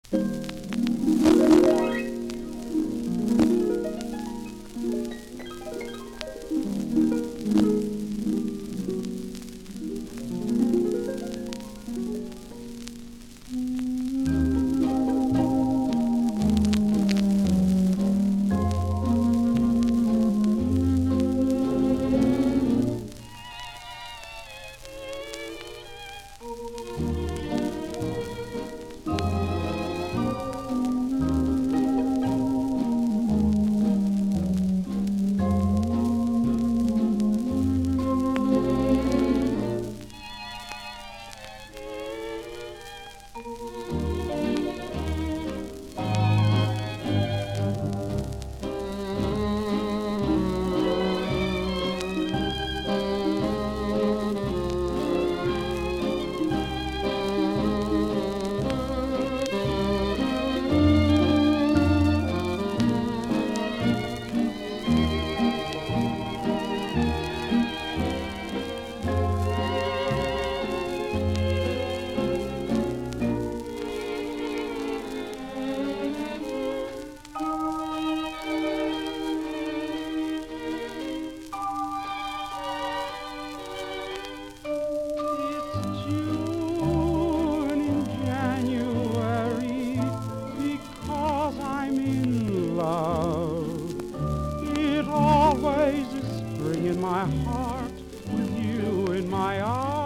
My heart with you in my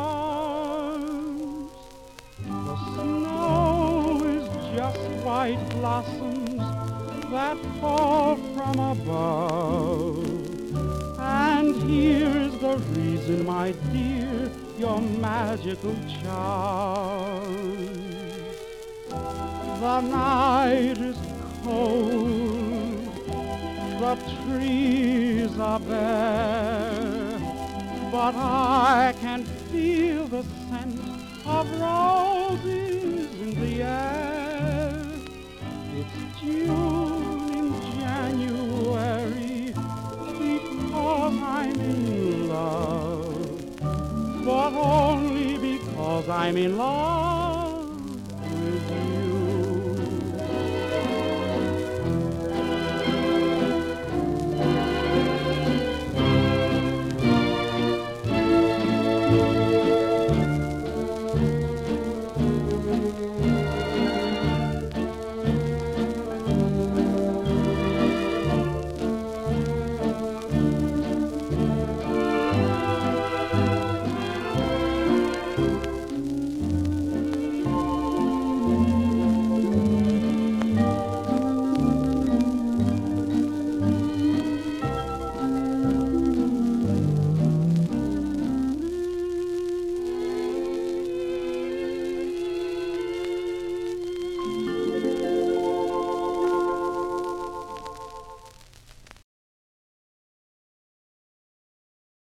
arms. The snow is just white blossoms that fall from above. And here's the reason, my dear, your magical charm. The night is cold, the trees are bare, but I can feel the scent of roses in the air. It's June in January because I'm in love, but only because I'm in love.